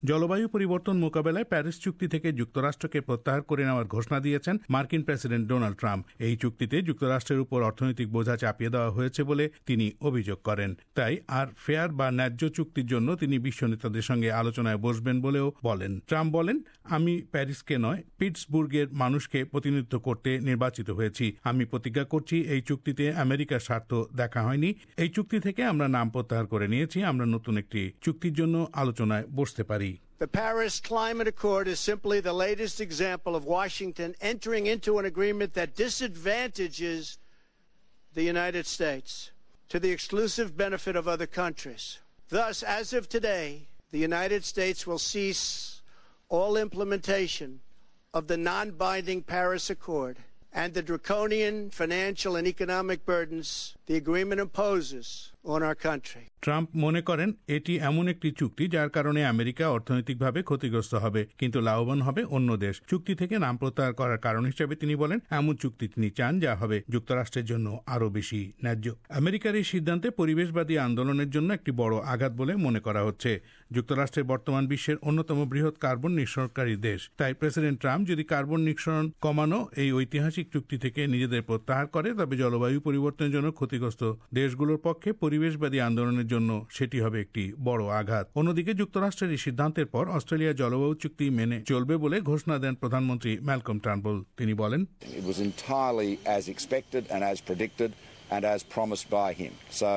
জলবায়ু পরিবর্তন মোকাবেলায় প্যারিস চুক্তি থেকে যুক্তরাষ্ট্রকে প্রত্যাহার করে নেওয়ার ঘোষণা দিয়েছেন মার্কিন প্রেসিডেন্ট ডোনাল্ড ট্রাম্প। এই চুক্তিতে যুক্তরাষ্ট্রের উপর অর্থনৈতিক বোঝা চাপিয়ে দেওয়া হয়েছে বলে তিনি অভিযোগ করেন। তাই আর ফেয়ার বা ন্যায্য চুক্তির জন্য তিনি বিশ্ব নেতাদের সঙ্গে আলোচনায় বসবেন বলেও বলেন। ট্রাম্প বলেন, আমি প্যারিসকে নয়, পিটসবুর্গের মানুষকে প্রতিনিধিত্ব করতে নির্বাচিত হয়েছি। আমি প্রতিজ্ঞা করছি এই চুক্তিতে আমেরিকার স্বার্থ দেখা হয়নি। এই চুক্তি থেকে আমরা নাম প্রত্যাহার করে নিয়েছি। আমরা নতুন একটি চুক্তির জন্য আলোচনায় বসতে পারি। The Paris Climate Accord is simply the latest example of Washington entering into an agreement that disadvantages the United States to the exclusive benefit of other countries. Thus, as of today, the United States will cease all implementation of the non-binding Paris Accord and the draconian financial and economic burdens the agreement imposes on our country. Trump মনে করেন এটি এমন একটি চুক্তি যার কারণে America অর্থনৈতিকভাবে ক্ষতিগ্রস্ত হবে, কিন্তু লাভবান হবে অন্য দেশ। চুক্তি থেকে নাম প্রত্যাহার করার কারণ হিসেবে তিনি বলেন, এমন চুক্তি তিনি চান যা হবে যুক্তরাষ্ট্রের জন্য আরও বেশি ন্যায্য। আমেরিকার এই সিদ্ধান্তে পরিবেশবাদী আন্দোলনের জন্য একটি বড় আঘাত বলে মনে করা হচ্ছে। যুক্তরাষ্ট্রের বর্তমান বিশ্বের অন্যতম বৃহৎ কার্বন নিঃসরণকারী দেশ। তাই প্রেসিডেন্ট ট্রাম্প যদি কার্বন নিঃসরণ কমানো এই ঐতিহাসিক চুক্তি থেকে নিজেদের প্রত্যাহার করে, তবে জলবায়ু পরিবর্তনের জন্য ক্ষতিগ্রস্ত দেশগুলোর পক্ষে পরিবেশবাদী আন্দোলনের জন্য সেটি হবে একটি বড় আঘাত। অন্যদিকে যুক্তরাষ্ট্রের এই সিদ্ধান্তের পর অস্ট্রেলিয়া জলবায়ু চুক্তি মেনে চলবে বলে ঘোষণা দেন প্রধানমন্ত্রী ম্যালকম টার্নবুল। তিনি বলেন, It was entirely as expected and as predicted and as promised by him.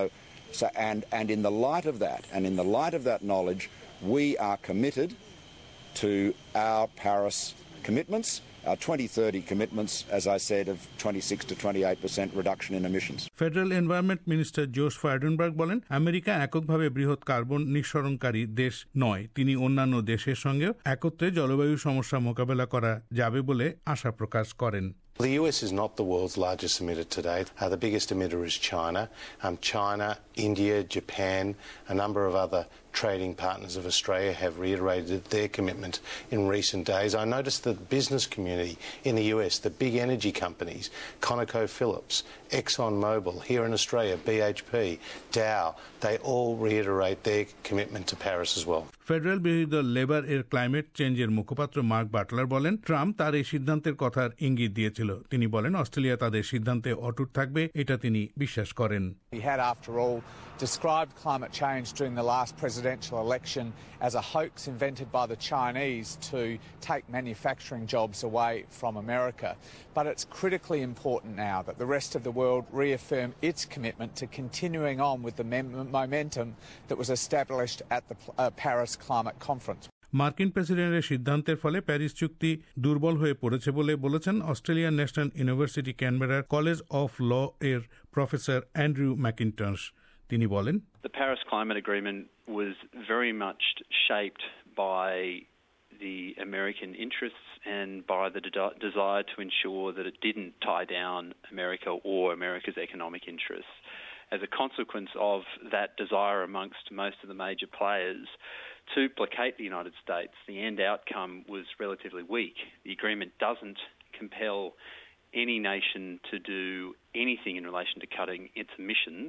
And in the light of that knowledge, we are committed to our Paris commitments. Our 2030 commitments, as I said, of 26 to 28% reduction in emissions. Federal environment minister Josh Frydenberg বলেন, America এককভাবে বৃহৎ carbon নিঃসরণকারী দেশ নয়। তিনি অন্যান্য দেশের সঙ্গেও একত্রে জলবায়ু সমস্যা মোকাবেলা করা যাবে বলে আশা প্রকাশ করেন। The US is not the world's largest emitter today. The biggest emitter is China. China, India, Japan, a number of other trading partners of Australia have reiterated their commitment in recent days. I noticed that the business community in the US, the big energy companies, ConocoPhillips, ExxonMobil, here in Australia, BHP, Dow, they all reiterate their commitment to Paris as well. Federal বিরোধী দল labour এর climate চেঞ্জের মুখপাত্র mark Butler বলেন, Trump তার এই সিদ্ধান্তের কথার ইঙ্গিত দিয়েছিল। তিনি বলেন, অস্ট্রেলিয়া তাদের সিদ্ধান্তে অটুট থাকবে, এটা তিনি বিশ্বাস করেন। He had, after all, described climate change during the last presidential election as a hoax invented by the Chinese to take manufacturing jobs away from America. But it's critically important now that the rest of the world reaffirm its commitment to continuing on with the momentum that was established at the Paris Climate Conference. মার্কিন প্রেসিডেন্টের সিদ্ধান্তের ফলে Paris চুক্তি দুর্বল হয়ে পড়েছে বলে বলেছেন অস্ট্রেলিয়ান ন্যাশনাল ইউনিভার্সিটি ক্যানবেরার কলেজ অফ ল এর প্রফেসর অ্যান্ড্রু ম্যাকিন্টশ। তিনি বলেন, The Paris Climate Agreement was very much shaped by the American interests and by the desire to ensure that it didn't tie down America or America's economic interests. As a consequence of that desire amongst most of the major players to placate the United States, the end outcome was relatively weak. The agreement doesn't compel any nation to do anything in relation to cutting its emissions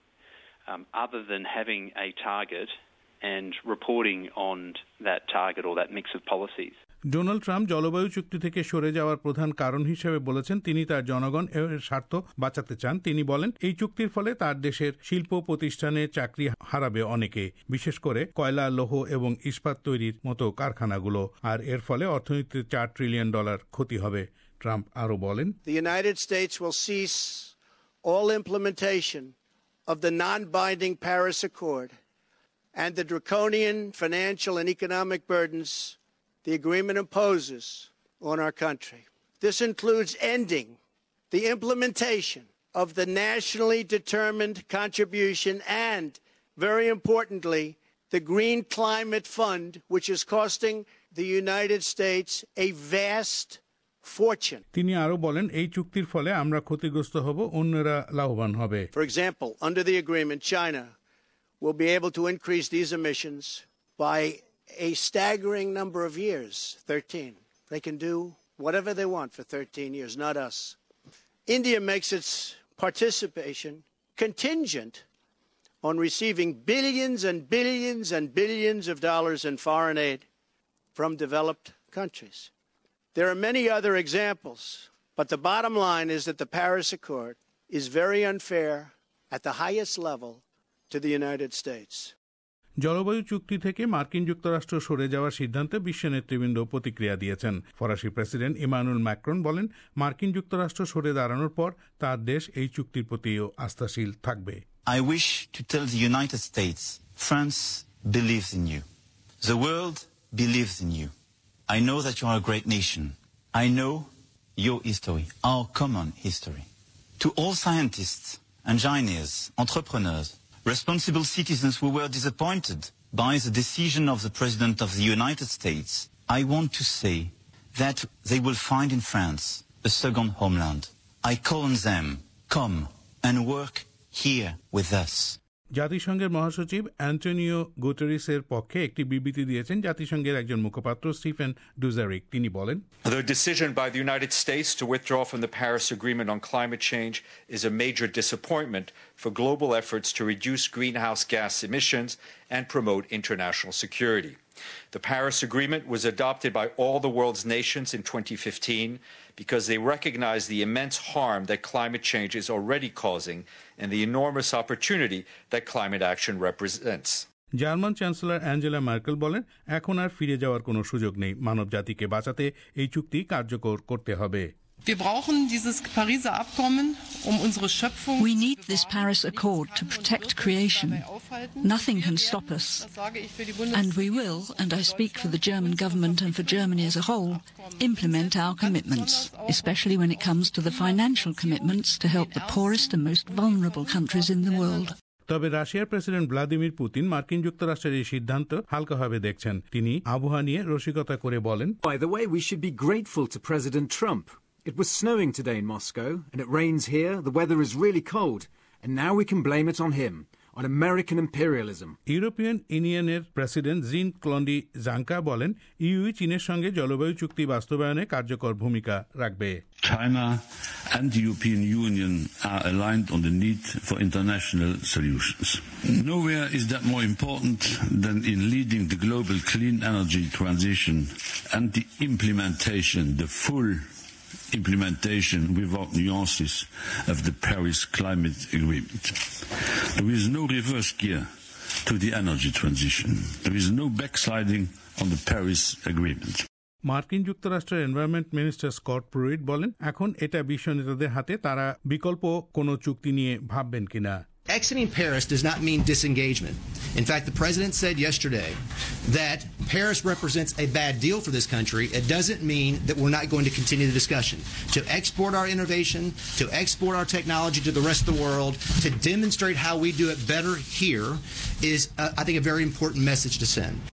other than having a target and reporting on that target or that mix of policies. Donald Trump জলবায়ু চুক্তি থেকে সরে যাওয়ার প্রধান কারণ হিসেবে বলেছেন তিনি তার জনগণ এর স্বার্থ বাঁচাতে চান। তিনি বলেন, এই চুক্তির ফলে তার দেশের শিল্প প্রতিষ্ঠানে চাকরি হারাবে অনেকে, বিশেষ করে কয়লা, লৌহ এবং ইস্পাত তৈরির মতো কারখানাগুলো, আর এর ফলে অর্থনীতিতে $4 ট্রিলিয়ন ক্ষতি হবে। ট্রাম্প আরো বলেন, The United States will cease all implementation of the non-binding Paris Accord and the draconian financial and economic burdens the agreement imposes on our country. This includes ending the implementation of the nationally determined contribution and, very importantly, the Green Climate Fund, which is costing the United States a vast fortune. তিনি আরো বলেন, এই চুক্তির ফলে আমরা ক্ষতিগ্রস্ত হব, অন্যরা লাভবান হবে। For example, under the agreement, China will be able to increase these emissions by a staggering number of years, 13. They can do whatever they want for 13 years, not us. India makes its participation contingent on receiving billions and billions and billions of dollars in foreign aid from developed countries. There are many other examples, but the bottom line is that the Paris Accord is very unfair at the highest level to the United States. জলবায়ু চুক্তি থেকে মার্কিন যুক্তরাষ্ট্র সরে যাওয়ার সিদ্ধান্তে বিশ্ব নেতৃবৃন্দ প্রতিক্রিয়া দিয়েছেন। ফরাসি প্রেসিডেন্ট ইমানুয়েল ম্যাক্রন বলেন, মার্কিন যুক্তরাষ্ট্র সরে দাঁড়ানোর পর তার দেশ এই চুক্তির প্রতিও আস্থাশীল থাকবে। I wish to tell the United States, France believes in you. The world believes in you. I know that you are a great nation. I know your history, our common history. To all scientists, engineers, entrepreneurs, responsible citizens who were disappointed by the decision of the President of the United States, I want to say that they will find in France a second homeland. I call on them, come and work here with us. জাতিসংঘের মহাসচিব Antonio গুতেরেসের পক্ষে একটি বিবৃতি দিয়েছেন জাতিসংঘের একজন মুখপাত্র Stephen Dujarric. তিনি বলেন, The decision by the United States to withdraw from the Paris Agreement on climate change is a major disappointment for global efforts to reduce greenhouse gas emissions and promote international security. The Paris Agreement was adopted by all the world's nations in 2015 because they recognize the immense harm that climate change is already causing and the enormous opportunity that climate action represents. German chancellor Angela Merkel বলেন, এখন আর ফিরে যাওয়ার কোনো সুযোগ নেই। মানব জাতিকে বাঁচাতে এই চুক্তি কার্যকর করতে হবে। Wir brauchen dieses Pariser Abkommen, unsere Schöpfung. We need this Paris Accord to protect creation. Nothing can stop us. And we will, and I speak for the German government and for Germany as a whole, implement our commitments, especially when it comes to the financial commitments to help the poorest and most vulnerable countries in the world. তবে রাশিয়ার president Vladimir Putin মার্কিন যুক্তরাষ্ট্রের এই সিদ্ধান্ত হালকাভাবে দেখছেন। তিনি আবহাওয়া নিয়ে রসিকতা করে বলেন, By the way, we should be grateful to President Trump. It was snowing today in Moscow, and it rains here. The weather is really cold, and now we can blame it on him, on American imperialism. European ইউনিয়নের president Jean Claude জাঙ্কা বলেন, you চীনের সঙ্গে জলবায়ু চুক্তি বাস্তবায়নে কার্যকর ভূমিকা রাখবে। China and the European Union are aligned on the need for international solutions. Nowhere is that more important than in leading the global clean energy transition and the implementation, the full implementation without nuances of the Paris Climate Agreement. There is no reverse gear to the energy transition. There is no backsliding on the Paris Agreement. মার্কিন যুক্তরাষ্ট্রের environment minister Scott প্রুইট বলেন, এখন এটা বিশ্ব নেতাদের হাতে, তারা বিকল্প কোনো চুক্তি নিয়ে ভাববেন কিনা। Exiting Paris does not mean disengagement. In fact, the president said yesterday that Paris represents a bad deal for this country. It doesn't mean that we're not going to continue the discussion. To export our innovation, to export our technology to the rest of the world, to demonstrate how we do it better here is, I think, a very important message to send.